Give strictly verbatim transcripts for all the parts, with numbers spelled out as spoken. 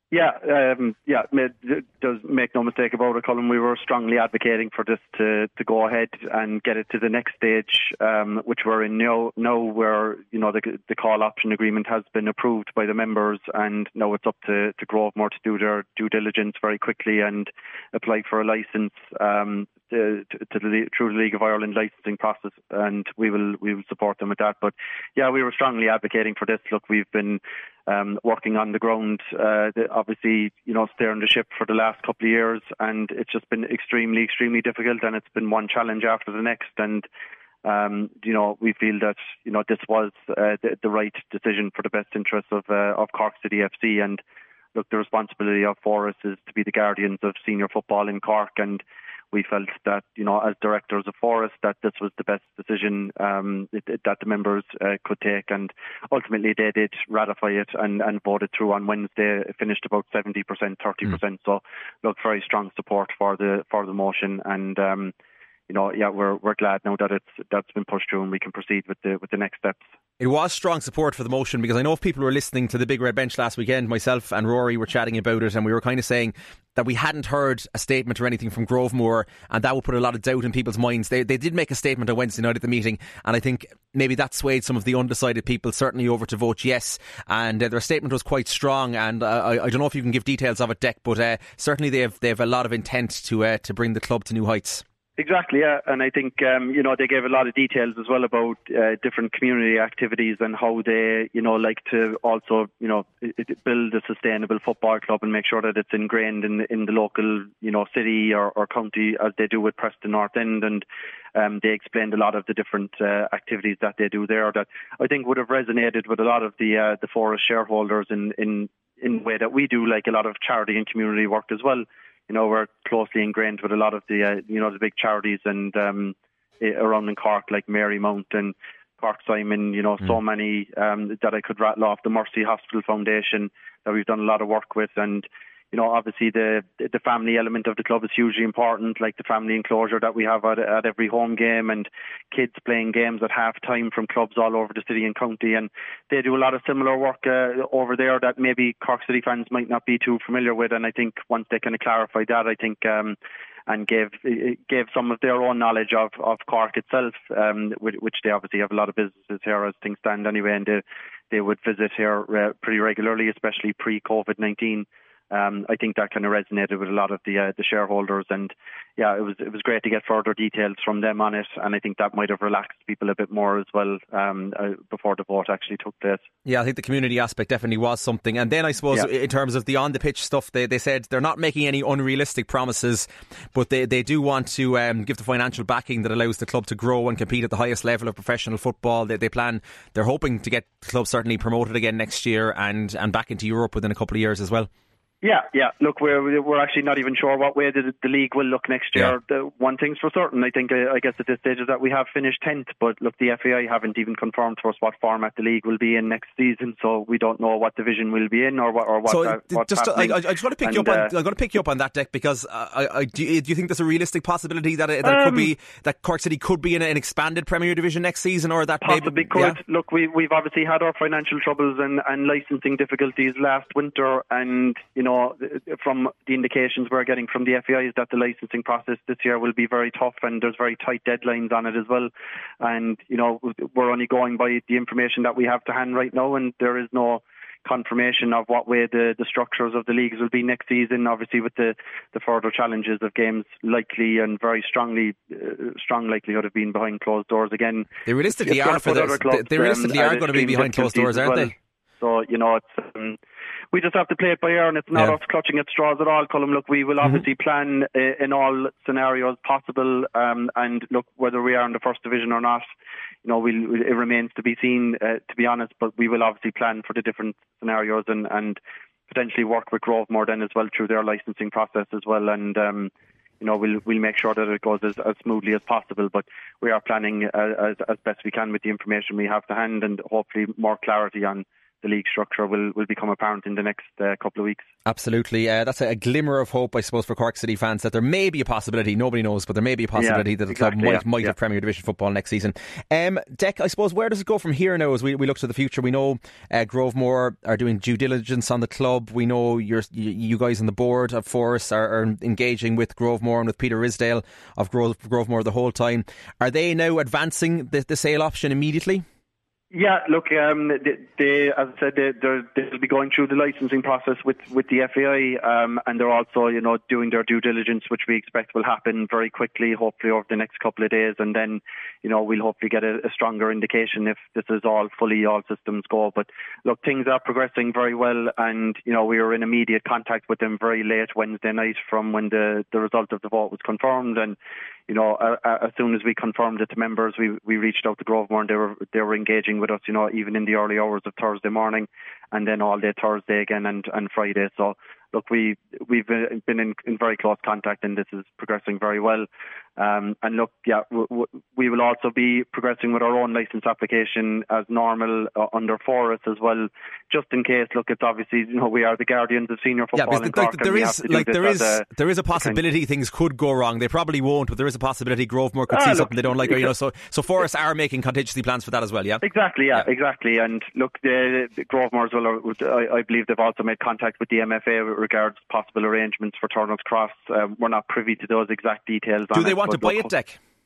Yeah, um, yeah. Does make no mistake about it, Colin. We were strongly advocating for this to, to go ahead and get it to the next stage, um, which we're in now. Now, where you know the the call option agreement has been approved by the members, and now it's up to to Grovemore to do their due diligence very quickly and apply for a license um, to, to the through the League of Ireland licensing process, and we will we will support them with that. But yeah, we were strongly advocating for this. Look, we've been Um, working on the ground, uh, the, obviously, you know, steering the ship for the last couple of years, and it's just been extremely, extremely difficult, and it's been one challenge after the next, and um, you know, we feel that you know this was uh, the, the right decision for the best interests of uh, of Cork City F C, and look, the responsibility of Forus is to be the guardians of senior football in Cork, and we felt that, you know, as directors of Forest, that this was the best decision um, it, it, that the members uh, could take, and ultimately they did ratify it and, and voted through on Wednesday. It finished about seventy percent, thirty percent. Mm. So, look, very strong support for the for the motion, and um, you know, yeah, we're we're glad now that it's that's been pushed through and we can proceed with the with the next steps. It was strong support for the motion, because I know if people were listening to the Big Red Bench last weekend, myself and Rory were chatting about it, and we were kind of saying that we hadn't heard a statement or anything from Grovemore, and that would put a lot of doubt in people's minds. They they did make a statement on Wednesday night at the meeting, and I think maybe that swayed some of the undecided people certainly over to vote yes, and uh, their statement was quite strong, and uh, I, I don't know if you can give details of it, Dec, but uh, certainly they have, they have a lot of intent to uh, to bring the club to new heights. Exactly, yeah, and I think um, you know they gave a lot of details as well about uh, different community activities and how they, you know, like to also, you know, build a sustainable football club and make sure that it's ingrained in in the local, you know, city or, or county, as they do with Preston North End, and um, they explained a lot of the different uh, activities that they do there that I think would have resonated with a lot of the uh, the Forest shareholders in in in the way that we do, like a lot of charity and community work as well. You know, we're closely ingrained with a lot of the, uh, you know, the big charities and um, around in Cork, like Marymount and Cork Simon, you know, mm. so many um, that I could rattle off. The Mercy Hospital Foundation that we've done a lot of work with, and you know, obviously the the family element of the club is hugely important, like the family enclosure that we have at, at every home game, and kids playing games at half time from clubs all over the city and county, and they do a lot of similar work uh, over there that maybe Cork City fans might not be too familiar with, and I think once they kind of clarified that, I think um, and gave gave some of their own knowledge of, of Cork itself, um, which they obviously have a lot of businesses here as things stand anyway, and they, they would visit here uh, pretty regularly, especially pre-COVID nineteen. Um, I think that kind of resonated with a lot of the uh, the shareholders, and yeah, it was it was great to get further details from them on it, and I think that might have relaxed people a bit more as well um, uh, before the vote actually took place. Yeah, I think the community aspect definitely was something, and then I suppose yeah. in terms of the on the pitch stuff, they they said they're not making any unrealistic promises, but they they do want to um, give the financial backing that allows the club to grow and compete at the highest level of professional football. They they plan, they're hoping to get the club certainly promoted again next year and and back into Europe within a couple of years as well. Yeah, yeah. Look, we're we're actually not even sure what way the, the league will look next year. Yeah. The one thing's for certain, I think, uh, I guess at this stage, is that we have finished tenth. But look, the F A I haven't even confirmed to us what format the league will be in next season, so we don't know what division we'll be in or what or what. So uh, what's just, happening. I, I just want to pick and, you up on. Uh, I'm going to pick you up on that, Dec, because I, I, do, you, do you think there's a realistic possibility that it, that um, it could be that Cork City could be in an expanded Premier Division next season, or that possibly maybe could? Yeah? Look, we we've obviously had our financial troubles and, and licensing difficulties last winter, and you know, from the indications we're getting from the F A I is that the licensing process this year will be very tough, and there's very tight deadlines on it as well. And you know, we're only going by the information that we have to hand right now, and there is no confirmation of what way the, the structures of the leagues will be next season. Obviously, with the, the further challenges of games likely and very strongly uh, strong likelihood of being behind closed doors again. They realistically are for the, clubs, they realistically um, are going to be behind closed doors, aren't well. they? So you know, it's. Um, We just have to play it by ear, and it's not yeah. us clutching at straws at all, Colm. Look, we will obviously mm-hmm. plan uh, in all scenarios possible, um, and look, whether we are in the first division or not, you know, we'll, it remains to be seen, uh, to be honest, but we will obviously plan for the different scenarios and, and potentially work with Grovemore then as well through their licensing process as well, and um, you know, we'll we'll make sure that it goes as, as smoothly as possible, but we are planning uh, as, as best we can with the information we have to hand, and hopefully more clarity on the league structure will, will become apparent in the next uh, couple of weeks. Absolutely. Uh, that's a, a glimmer of hope, I suppose, for Cork City fans, that there may be a possibility, nobody knows, but there may be a possibility yeah, that the exactly, club might, yeah, might yeah. have Premier Division football next season. Um, Dec, I suppose, where does it go from here now as we, we look to the future? We know uh, Grovemore are doing due diligence on the club. We know you're, you, you guys on the board of Forest are, are engaging with Grovemore and with Peter Risdale of Grove, Grovemore the whole time. Are they now advancing the, the sale option immediately? Yeah, look, um, they, they, as I said, they, they'll be going through the licensing process with, with the F A I, um, and they're also, you know, doing their due diligence, which we expect will happen very quickly, hopefully over the next couple of days, and then, you know, we'll hopefully get a, a stronger indication if this is all fully, all systems go. But look, things are progressing very well, and, you know, we were in immediate contact with them very late Wednesday night from when the, the result of the vote was confirmed, and, you know, uh, uh, as soon as we confirmed it to members, we, we reached out to Grovemore, and they were they were engaging with us, you know, even in the early hours of Thursday morning, and then all day Thursday again and, and Friday. So, look, we we've been in, in very close contact, and this is progressing very well. Um, and look, yeah, w- w- we will also be progressing with our own licence application as normal uh, under Forest as well, just in case. Look, it's obviously, you know, we are the guardians of senior football. Yeah, because in Cork, like, there is like there is a, there is a possibility things could go wrong. They probably won't, but there is a possibility Grovemore could ah, see look, something they don't like, or, you know. So so Forest are making contingency plans for that as well. Yeah, exactly. Yeah, yeah. exactly. And look, the, the Grovemore as well. Are, I, I believe they've also made contact with the M F A with regards to possible arrangements for Turner's Cross. Um, we're not privy to those exact details. Do on they it, want to buy it, Dec?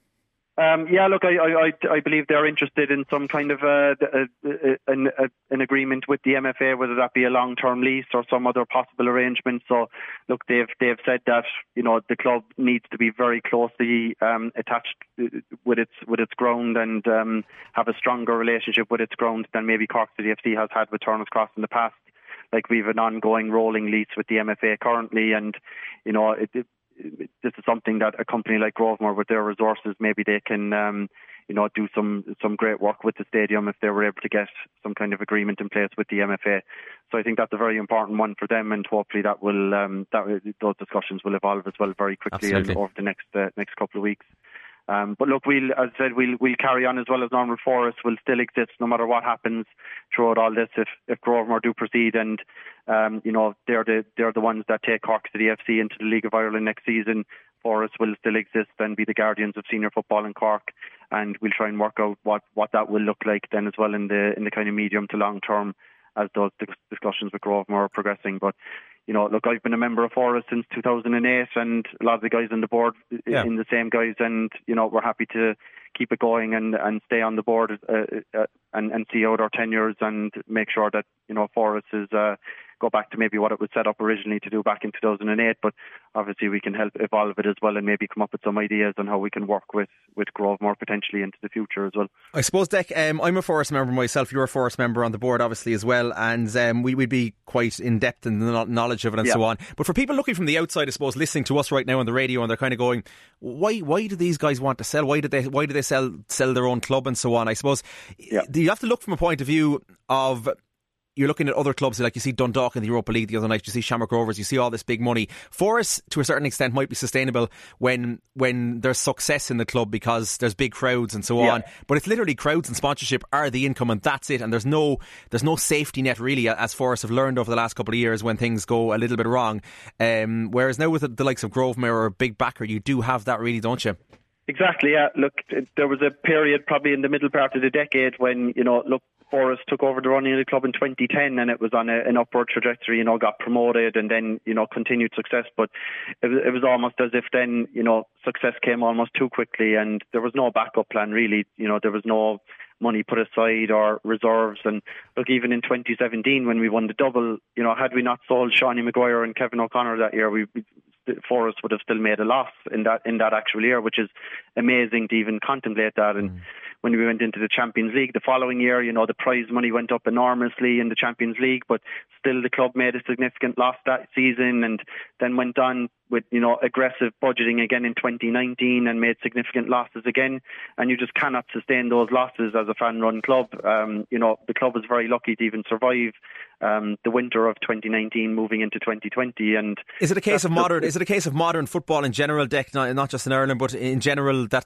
Um, yeah, look, I, I, I believe they're interested in some kind of uh, a, a, an, a, an agreement with the M F A, whether that be a long-term lease or some other possible arrangement. So, look, they've they've said that, you know, the club needs to be very closely um, attached with its with its ground and um, have a stronger relationship with its ground than maybe Cork City F C has had with Turner's Cross in the past. Like, we've an ongoing rolling lease with the M F A currently, and, you know, it, it this is something that a company like Grovemore, with their resources, maybe they can, um, you know, do some some great work with the stadium if they were able to get some kind of agreement in place with the M F A. So I think that's a very important one for them, and hopefully that will um, that those discussions will evolve as well very quickly over the next uh, next couple of weeks. Um, but look, we'll, as I said, we'll we'll carry on as well as normal. Forest will still exist no matter what happens throughout all this. If if Grovemore do proceed, and um, you know, they're the they're the ones that take Cork City F C into the League of Ireland next season, Forest will still exist and be the guardians of senior football in Cork, and we'll try and work out what, what that will look like then as well in the in the kind of medium to long term as those discussions with Grovemore are progressing. But, you know, look, I've been a member of Forest since two thousand eight, and a lot of the guys on the board yeah. in the same guys, and, you know, we're happy to keep it going and, and stay on the board uh, uh, and, and see out our tenures and make sure that, you know, Forest is uh, go back to maybe what it was set up originally to do back in two thousand eight, but obviously we can help evolve it as well and maybe come up with some ideas on how we can work with, with Grovemore potentially into the future as well. I suppose, Dec, um, I'm a Forest member myself, you're a Forest member on the board obviously as well, and um, we would be quite in depth in the knowledge of it and yeah. so on. But for people looking from the outside, I suppose, listening to us right now on the radio, and they're kind of going, why why do these guys want to sell? Why did they why do they sell sell their own club and so on? I suppose yeah. you have to look from a point of view of, you're looking at other clubs, like you see Dundalk in the Europa League the other night, you see Shamrock Rovers, you see all this big money. Forest, to a certain extent, might be sustainable when when there's success in the club because there's big crowds and so yeah. on. But it's literally crowds and sponsorship are the income, and that's it. And there's no there's no safety net really, as Forest have learned over the last couple of years when things go a little bit wrong. Um, whereas now with the, the likes of Grovemore or a big backer, you do have that really, don't you? Exactly, yeah. Look, there was a period probably in the middle part of the decade when, you know, look, Forest took over the running of the club in twenty ten, and it was on a, an upward trajectory, you know, got promoted and then, you know, continued success. But it was, it was almost as if then, you know, success came almost too quickly, and there was no backup plan really. You know, there was no money put aside or reserves. And look, even in twenty seventeen when we won the double, you know, had we not sold Shawnee Maguire and Kevin O'Connor that year, we, we Forest would have still made a loss in that in that actual year, which is amazing to even contemplate that. And mm. when we went into the Champions League the following year, you know, the prize money went up enormously in the Champions League, but still the club made a significant loss that season, and then went on with, you know, aggressive budgeting again in twenty nineteen and made significant losses again. And you just cannot sustain those losses as a fan-run club. Um, you know, the club was very lucky to even survive um, the winter of twenty nineteen, moving into twenty twenty. And is it a case of modern? Is it a case of modern football in general, Dec, not, not just in Ireland, but in general, that like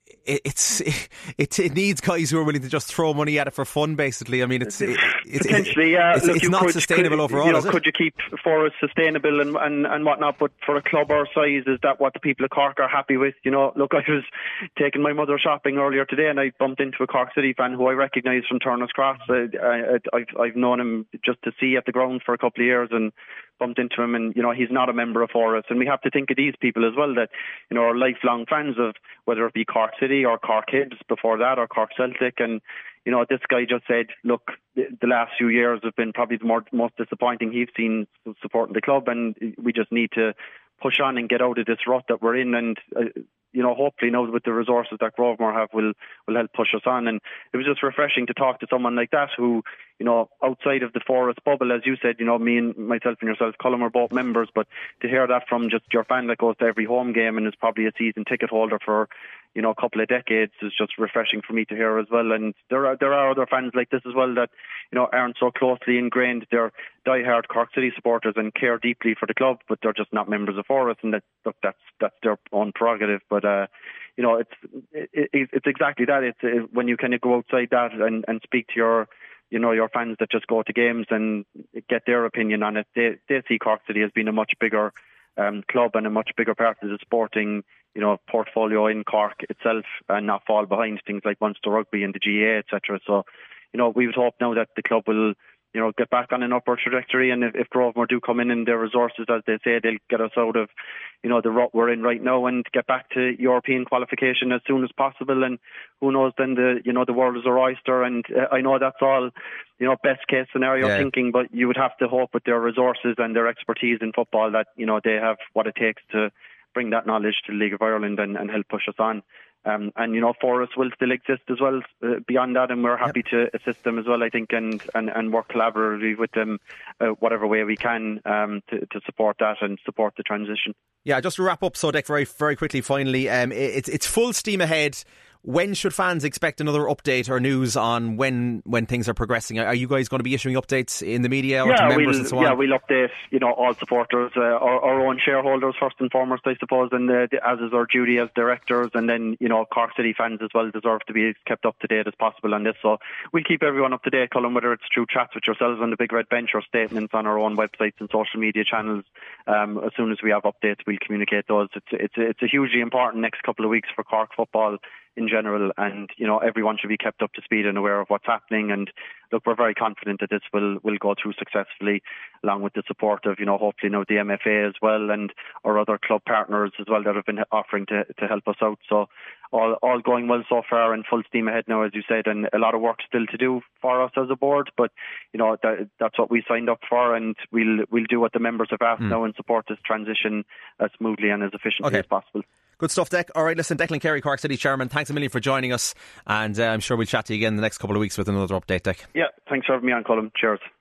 It, it's it, it needs guys who are willing to just throw money at it for fun. Basically, I mean, it's it, it's potentially yeah. It's, Look, it's not could, sustainable could, overall. You know, is it? Could you keep Forest sustainable and, and and whatnot? But for a club our size, is that what the people of Cork are happy with? You know, look, I was taking my mother shopping earlier today, and I bumped into a Cork City fan who I recognise from Turner's Cross. I, I, I've I've known him just to see at the ground for a couple of years, and bumped into him, and you know he's not a member of Forest, and we have to think of these people as well that you know are lifelong fans of whether it be Cork City or Cork Hibs before that or Cork Celtic, and you know this guy just said, look, the, the last few years have been probably the more, most disappointing he's seen supporting the club, and we just need to push on and get out of this rut that we're in, and uh, you know hopefully now with the resources that Grovemore have will will help push us on. And it was just refreshing to talk to someone like that who, you know, outside of the Forest bubble, as you said, you know, me and myself and yourself, Colin, are both members, but to hear that from just your fan that goes to every home game and is probably a season ticket holder for, you know, a couple of decades is just refreshing for me to hear as well. And there are there are other fans like this as well that, you know, aren't so closely ingrained. They're die-hard Cork City supporters and care deeply for the club, but they're just not members of Forest, and that, look, that's that's their own prerogative. But uh, you know, it's it, it, it's exactly that. It's it, when you kind of go outside that and, and speak to your you know, your fans that just go to games and get their opinion on it. They they see Cork City as being a much bigger um, club and a much bigger part of the sporting, you know, portfolio in Cork itself, and not fall behind things like Munster Rugby and the G A A, et cetera. So, you know, we would hope now that the club will, you know, get back on an upward trajectory, and if, if Grovemore do come in and their resources, as they say, they'll get us out of, you know, the rut we're in right now and get back to European qualification as soon as possible. And who knows, then the, you know, the world is our oyster, and uh, I know that's all, you know, best case scenario yeah. thinking, but you would have to hope with their resources and their expertise in football that, you know, they have what it takes to bring that knowledge to the League of Ireland and, and help push us on. Um, and, you know, Forest will still exist as well uh, beyond that, and we're happy yep. to assist them as well, I think, and, and, and work collaboratively with them uh, whatever way we can um, to, to support that and support the transition. Yeah, just to wrap up, Sodek, very very quickly, finally, um, it's it's full steam ahead. When should fans expect another update or news on when when things are progressing? Are you guys going to be issuing updates in the media or yeah, to members we'll, and so on? Yeah, we'll update, you know, all supporters, uh, our, our own shareholders first and foremost, I suppose, and uh, as is our duty as directors, and then, you know, Cork City fans as well deserve to be kept up to date as possible on this. So we'll keep everyone up to date, Colin, whether it's through chats with yourselves on the Big Red Bench or statements on our own websites and social media channels. Um, as soon as we have updates, we'll communicate those. It's it's it's a hugely important next couple of weeks for Cork football in general, and you know everyone should be kept up to speed and aware of what's happening. And look, we're very confident that this will will go through successfully, along with the support of, you know, hopefully now the M F A as well, and our other club partners as well that have been offering to to help us out. So all all going well so far, and full steam ahead now, as you said, and a lot of work still to do for us as a board, but you know that, that's what we signed up for, and we'll we'll do what the members have asked mm. now and support this transition as smoothly and as efficiently okay. as possible. Good stuff, Dec. All right, listen, Declan Carey, Cork City Chairman, thanks a million for joining us, and uh, I'm sure we'll chat to you again in the next couple of weeks with another update, Dec. Yeah, thanks for having me on, Colin. Cheers.